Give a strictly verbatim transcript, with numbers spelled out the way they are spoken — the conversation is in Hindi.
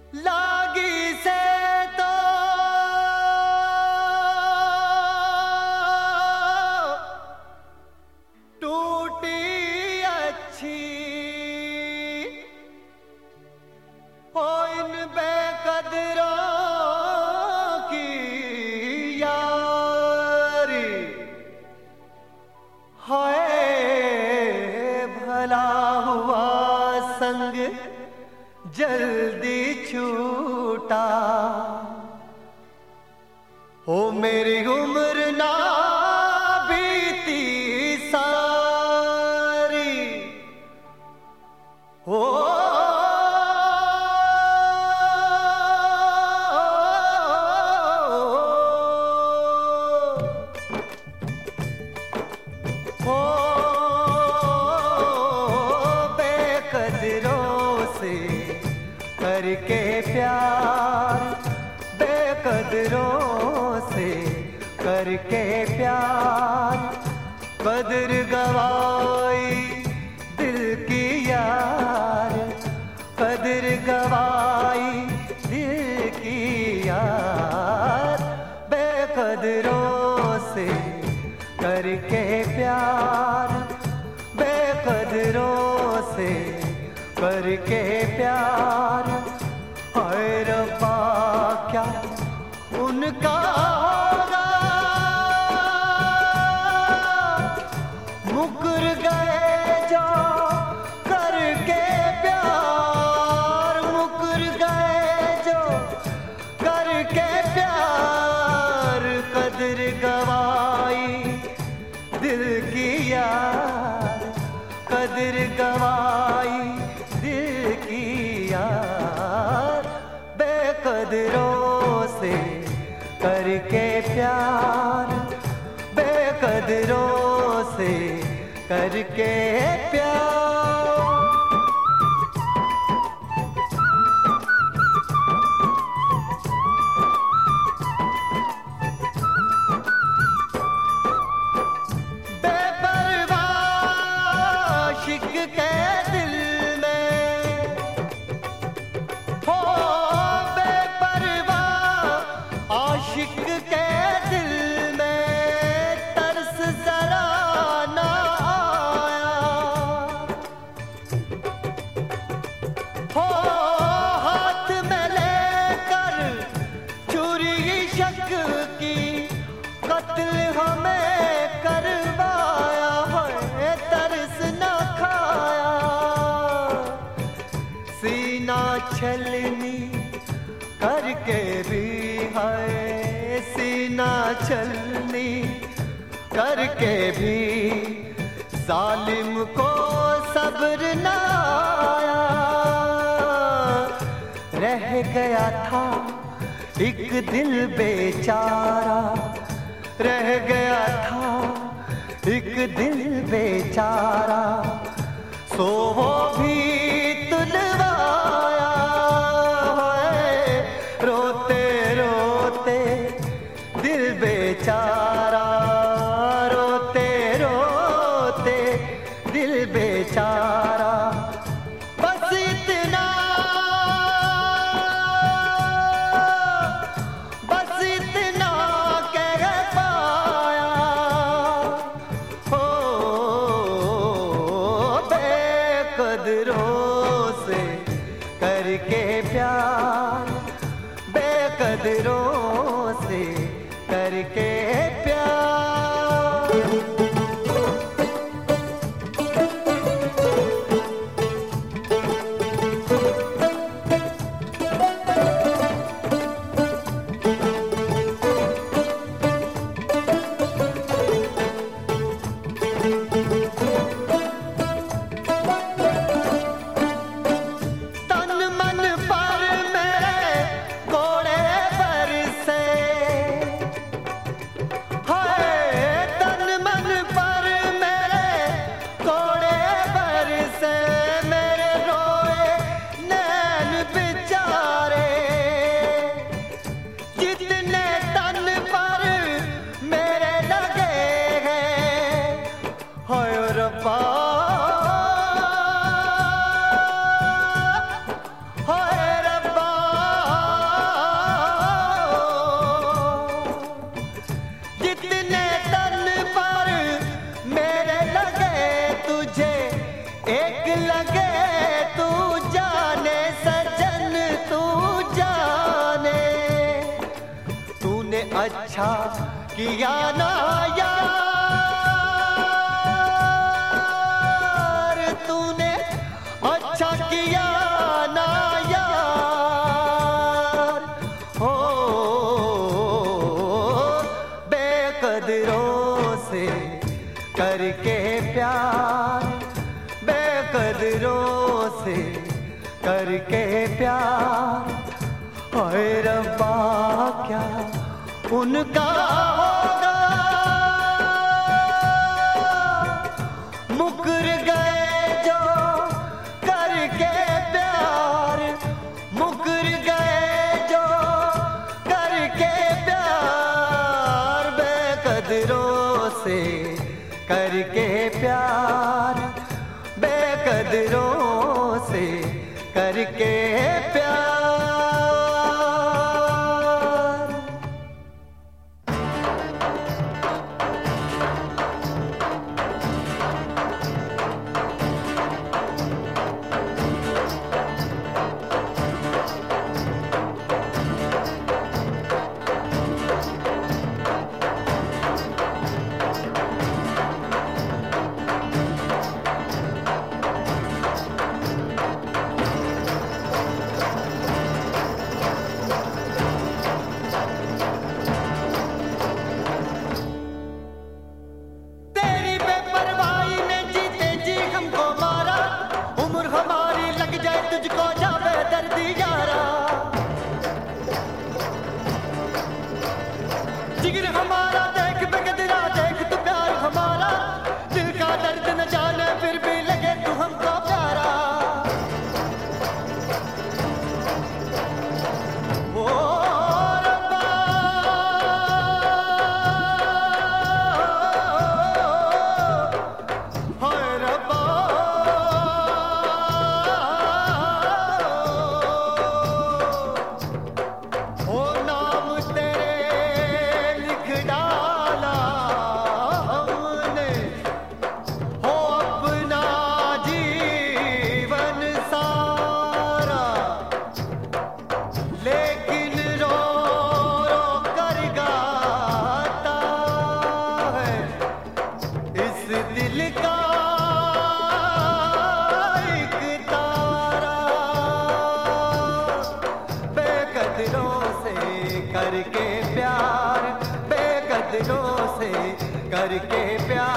लागी से तो टूटी अच्छी हो इन बेकदरों की यारी हाय भला हुआ संग जल्दी छूटा हो मेरी उम्र ना बीती सारी हो हो बेकदरों से करके प्यार बेकदरों से करके प्यार कदर गवाई दिल की यार कदर गवाई दिल की यार बेकदरों से करके प्यार बेकदरों से करके प्यार हाय रब्बा क्या उनका होगा मुकर गए जो करके प्यार मुकर गए जो करके प्यार कदर गवाई दिल की यार कदर गवाई दिल की यार बेकदरों से करके प्यार बेकदरों से करके प्यार आशिक के दिल में हो बेपरवाह आशिक के दिल में तरस जरा ना आया हो हाथ में लेकर चोरी शक की कत्ल हमें करवाया है तरस न खाया सीना छलनी करके भी है सीना छलनी करके भी जालिम को सब्र न आया रह गया था एक दिल बेचारा रह गया था एक दिल बेचारा सो वो भी तुलवाया है रोते रोते दिल बेचारा रोते रोते दिल बेचारा बस इतना बस इतना कह पाया हो बेकदरों से करके प्यार बेकदरों से करके प्यार तन मन पर मेरे घोड़े पर अच्छा किया ना यार, तूने अच्छा किया ना यार। हो बेकदरों से करके प्यार, बेकदरों से करके प्यार। हाय रब्बा क्या उनका होगा, मुकर गए जो करके प्यार, मुकर गए जो करके प्यार। बेकदरों से करके प्यार, बेकदरों से करके प्यार। जिगर हमारा देख बेकदरा देख तू प्यार हमारा, दिल का दर्द न जाने फिर भी लगे तू हमको प्यारा। ओ रब्बा हाय रब्बा, ओ नाम तेरे डाला हमने, हो अपना जीवन सारा, लेकिन रो रो कर गाता है इस दिल का एक तारा। बेकदरों से करके प्यार, बेकदरों से करके प्यार।